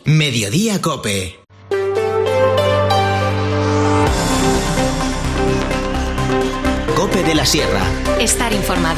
Mediodía Cope. Cope de la Sierra. Estar informado.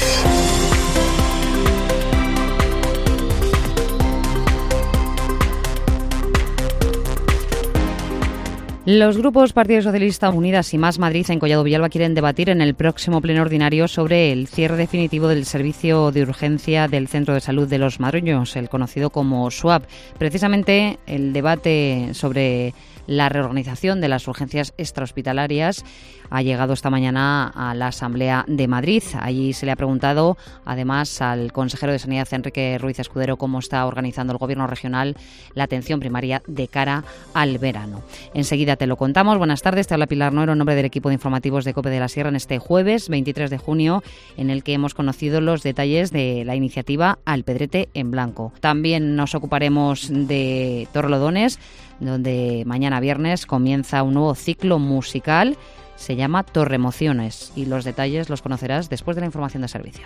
Los grupos Partido Socialista, Unidas y Más Madrid en Collado Villalba quieren debatir en el próximo pleno ordinario sobre el cierre definitivo del servicio de urgencia del Centro de Salud de los Madroños, el conocido como SUAP. Precisamente el debate sobre la reorganización de las urgencias extrahospitalarias ha llegado esta mañana a la Asamblea de Madrid. Allí se le ha preguntado, además, al consejero de Sanidad, Enrique Ruiz Escudero, cómo está organizando el Gobierno regional la atención primaria de cara al verano. Enseguida te lo contamos. Buenas tardes, te habla Pilar Noero en nombre del equipo de informativos de COPE de la Sierra en este jueves 23 de junio, en el que hemos conocido los detalles de la iniciativa Alpedrete en Blanco. También nos ocuparemos de Torrelodones, donde mañana viernes comienza un nuevo ciclo musical. Se llama Torremociones y los detalles los conocerás después de la información de servicio.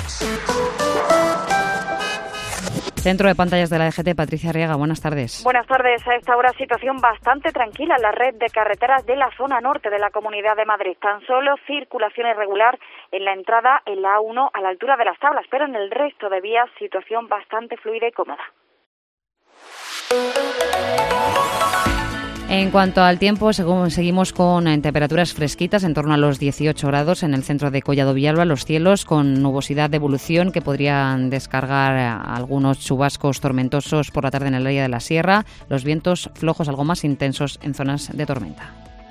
Centro de Pantallas de la DGT, Patricia Arriaga, buenas tardes. Buenas tardes. A esta hora situación bastante tranquila en la red de carreteras de la zona norte de la Comunidad de Madrid. Tan solo circulación irregular en la entrada en la A1 a la altura de las Tablas, pero en el resto de vías situación bastante fluida y cómoda. En cuanto al tiempo, seguimos con temperaturas fresquitas en torno a los 18 grados en el centro de Collado Villalba, los cielos con nubosidad de evolución que podrían descargar algunos chubascos tormentosos por la tarde en el área de la sierra, los vientos flojos algo más intensos en zonas de tormenta.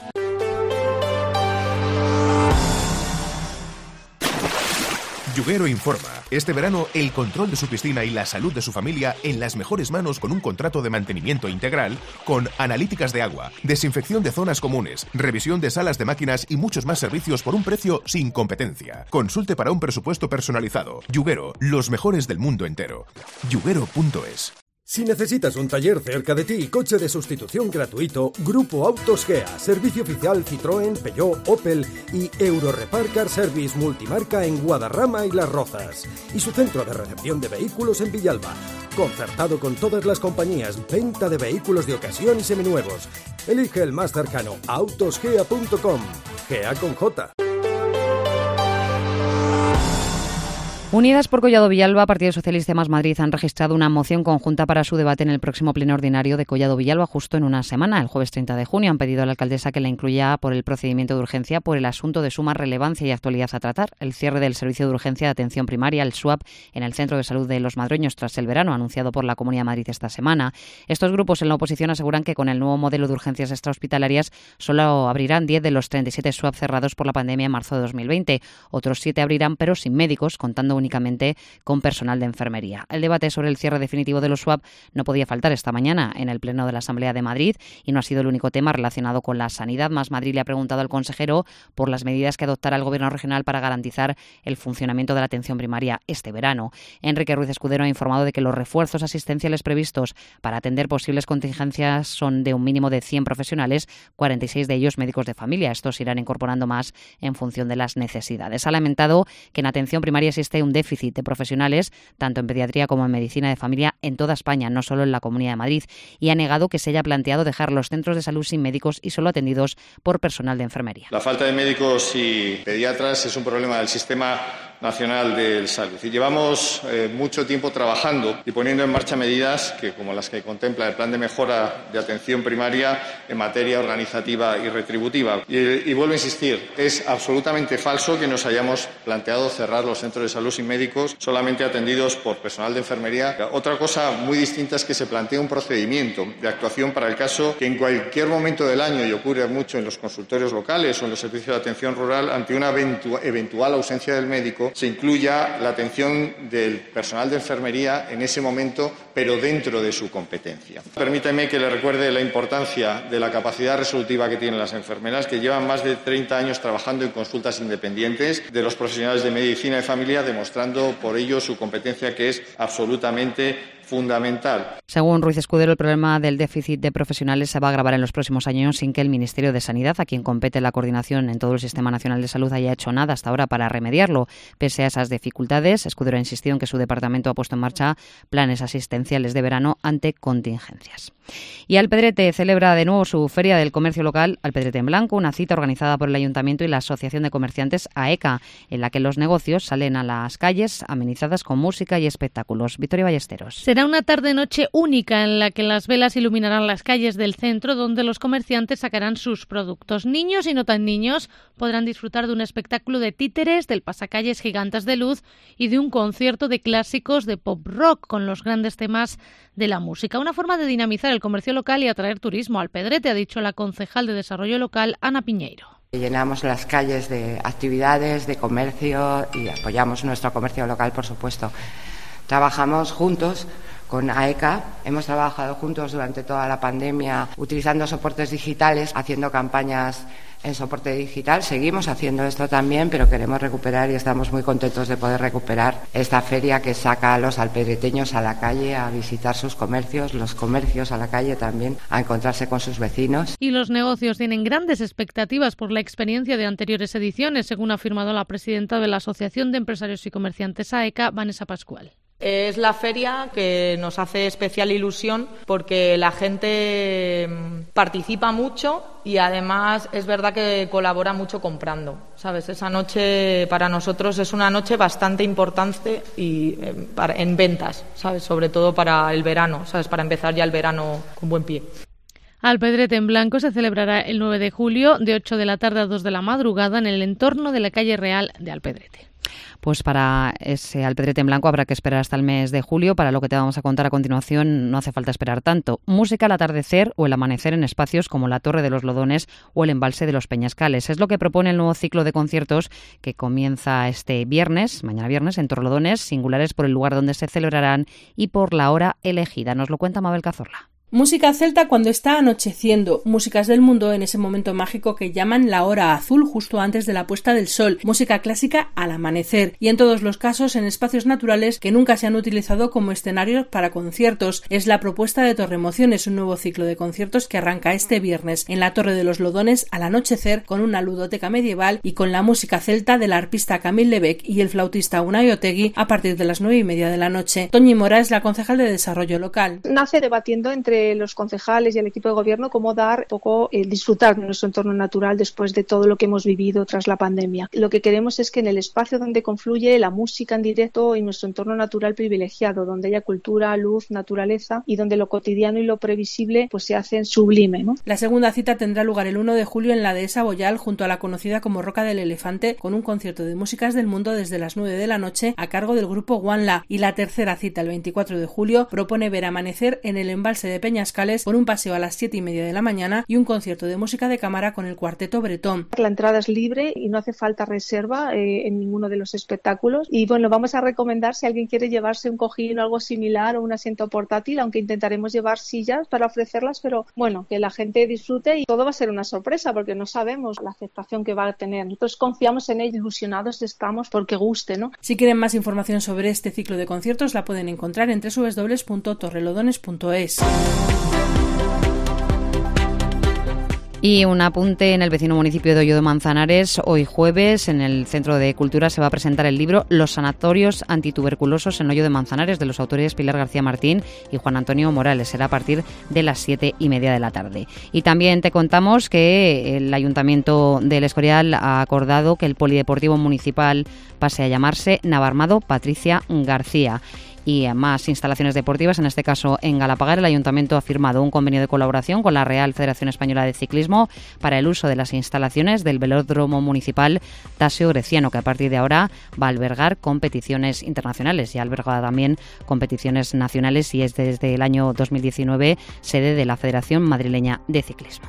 Yuguero informa. Este verano, el control de su piscina y la salud de su familia en las mejores manos con un contrato de mantenimiento integral con analíticas de agua, desinfección de zonas comunes, revisión de salas de máquinas y muchos más servicios por un precio sin competencia. Consulte para un presupuesto personalizado. Yuguero, los mejores del mundo entero. Yuguero.es. Si necesitas un taller cerca de ti, coche de sustitución gratuito, Grupo Autos Gea, servicio oficial Citroën, Peugeot, Opel y Eurorepar Car Service multimarca en Guadarrama y Las Rozas. Y su centro de recepción de vehículos en Villalba, concertado con todas las compañías, venta de vehículos de ocasión y seminuevos. Elige el más cercano, autosgea.com, Gea con J. Unidas por Collado Villalba, Partido Socialista y Más Madrid han registrado una moción conjunta para su debate en el próximo pleno ordinario de Collado Villalba justo en una semana, el jueves 30 de junio. Han pedido a la alcaldesa que la incluya por el procedimiento de urgencia por el asunto de suma relevancia y actualidad a tratar, el cierre del servicio de urgencia de atención primaria, el SUAP, en el Centro de Salud de los Madroños tras el verano, anunciado por la Comunidad de Madrid esta semana. Estos grupos en la oposición aseguran que con el nuevo modelo de urgencias extrahospitalarias solo abrirán 10 de los 37 SUAP cerrados por la pandemia en marzo de 2020. Otros 7 abrirán, pero sin médicos, contando únicamente con personal de enfermería. El debate sobre el cierre definitivo de los SUAP no podía faltar esta mañana en el Pleno de la Asamblea de Madrid y no ha sido el único tema relacionado con la sanidad. Más Madrid le ha preguntado al consejero por las medidas que adoptará el Gobierno regional para garantizar el funcionamiento de la atención primaria este verano. Enrique Ruiz Escudero ha informado de que los refuerzos asistenciales previstos para atender posibles contingencias son de un mínimo de 100 profesionales, 46 de ellos médicos de familia. Estos irán incorporando más en función de las necesidades. Ha lamentado que en atención primaria existe un déficit de profesionales, tanto en pediatría como en medicina de familia, en toda España, no solo en la Comunidad de Madrid, y ha negado que se haya planteado dejar los centros de salud sin médicos y solo atendidos por personal de enfermería. La falta de médicos y pediatras es un problema del sistema nacional de salud y llevamos mucho tiempo trabajando y poniendo en marcha medidas como las que contempla el plan de mejora de atención primaria en materia organizativa y retributiva. Y vuelvo a insistir, es absolutamente falso que nos hayamos planteado cerrar los centros de salud sin médicos solamente atendidos por personal de enfermería. Otra cosa muy distinta es que se plantee un procedimiento de actuación para el caso que en cualquier momento del año, y ocurre mucho en los consultorios locales o en los servicios de atención rural, ante una eventual ausencia del médico, se incluya la atención del personal de enfermería en ese momento, pero dentro de su competencia. Permítame que le recuerde la importancia de la capacidad resolutiva que tienen las enfermeras, que llevan más de 30 años trabajando en consultas independientes, de los profesionales de medicina de familia, demostrando por ello su competencia, que es absolutamente fundamental. Según Ruiz Escudero, el problema del déficit de profesionales se va a agravar en los próximos años sin que el Ministerio de Sanidad, a quien compete la coordinación en todo el Sistema Nacional de Salud, haya hecho nada hasta ahora para remediarlo. Pese a esas dificultades, Escudero ha insistido en que su departamento ha puesto en marcha planes asistenciales de verano ante contingencias. Y Alpedrete celebra de nuevo su Feria del Comercio Local, Alpedrete en Blanco, una cita organizada por el Ayuntamiento y la Asociación de Comerciantes AECA, en la que los negocios salen a las calles amenizadas con música y espectáculos. Victoria Ballesteros. Será una tarde-noche única en la que las velas iluminarán las calles del centro, donde los comerciantes sacarán sus productos. Niños y no tan niños podrán disfrutar de un espectáculo de títeres, del pasacalles gigantes de luz y de un concierto de clásicos de pop rock con los grandes temas de la música. Una forma de dinamizar el comercio local y atraer turismo al Alpedrete, ha dicho la concejal de Desarrollo Local, Ana Piñeiro. Llenamos las calles de actividades, de comercio y apoyamos nuestro comercio local, por supuesto. Trabajamos juntos con AECA, hemos trabajado juntos durante toda la pandemia utilizando soportes digitales, haciendo campañas en soporte digital. Seguimos haciendo esto también, pero queremos recuperar y estamos muy contentos de poder recuperar esta feria que saca a los alpedreteños a la calle a visitar sus comercios, los comercios a la calle también a encontrarse con sus vecinos. Y los negocios tienen grandes expectativas por la experiencia de anteriores ediciones, según ha afirmado la presidenta de la Asociación de Empresarios y Comerciantes AECA, Vanessa Pascual. Es la feria que nos hace especial ilusión porque la gente participa mucho y además es verdad que colabora mucho comprando, ¿sabes? Esa noche para nosotros es una noche bastante importante y en ventas, ¿sabes? Sobre todo para el verano, ¿sabes? Para empezar ya el verano con buen pie. Alpedrete en Blanco se celebrará el 9 de julio de 8 de la tarde a 2 de la madrugada en el entorno de la calle Real de Alpedrete. Pues para ese Alpedrete en Blanco habrá que esperar hasta el mes de julio. Para lo que te vamos a contar a continuación no hace falta esperar tanto. Música al atardecer o el amanecer en espacios como la Torre de los Lodones o el Embalse de los Peñascales. Es lo que propone el nuevo ciclo de conciertos que comienza este viernes, mañana viernes, en Torrelodones, singulares por el lugar donde se celebrarán y por la hora elegida. Nos lo cuenta Mabel Cazorla. Música celta cuando está anocheciendo, músicas del mundo en ese momento mágico que llaman la hora azul justo antes de la puesta del sol, música clásica al amanecer y en todos los casos en espacios naturales que nunca se han utilizado como escenarios para conciertos. Es la propuesta de Torremociones, un nuevo ciclo de conciertos que arranca este viernes en la Torre de los Lodones al anochecer con una ludoteca medieval y con la música celta de la arpista Camille Lebec y el flautista Unai Otegui a partir de las 9:30 de la noche. Toñi Mora es la concejal de Desarrollo Local. Nace debatiendo entre los concejales y el equipo de gobierno cómo dar un poco disfrutar de nuestro entorno natural después de todo lo que hemos vivido tras la pandemia. Lo que queremos es que en el espacio donde confluye la música en directo y nuestro entorno natural privilegiado, donde haya cultura, luz, naturaleza y donde lo cotidiano y lo previsible pues se hacen sublime, ¿no? La segunda cita tendrá lugar el 1 de julio en la dehesa Boyal junto a la conocida como Roca del Elefante con un concierto de músicas del mundo desde las 9 de la noche a cargo del grupo One La, y la tercera cita el 24 de julio propone ver amanecer en el Embalse de Peñascales con un paseo a las 7:30 de la mañana y un concierto de música de cámara con el cuarteto bretón. La entrada es libre y no hace falta reserva en ninguno de los espectáculos y bueno, vamos a recomendar si alguien quiere llevarse un cojín o algo similar o un asiento portátil, aunque intentaremos llevar sillas para ofrecerlas, pero bueno, que la gente disfrute y todo va a ser una sorpresa porque no sabemos la aceptación que va a tener. Nosotros confiamos en ello, ilusionados estamos porque guste, ¿no? Si quieren más información sobre este ciclo de conciertos la pueden encontrar en www.torrelodones.es. Y un apunte en el vecino municipio de Oyo de Manzanares. Hoy jueves en el Centro de Cultura se va a presentar el libro Los sanatorios antituberculosos en Oyo de Manzanares de los autores Pilar García Martín y Juan Antonio Morales. Será a partir de las 7:30 de la tarde. Y también te contamos que el Ayuntamiento del Escorial ha acordado que el polideportivo municipal pase a llamarse Navarmado Patricia García. Y más instalaciones deportivas, en este caso en Galapagar. El Ayuntamiento ha firmado un convenio de colaboración con la Real Federación Española de Ciclismo para el uso de las instalaciones del velódromo municipal Tasio Greciano, que a partir de ahora va a albergar competiciones internacionales y ha albergado también competiciones nacionales y es desde el año 2019 sede de la Federación Madrileña de Ciclismo.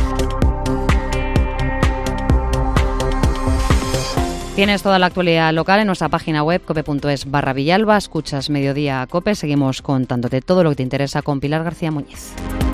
Tienes toda la actualidad local en nuestra página web cope.es/Villalba. Escuchas Mediodía Cope. Seguimos contándote todo lo que te interesa con Pilar García Muñiz.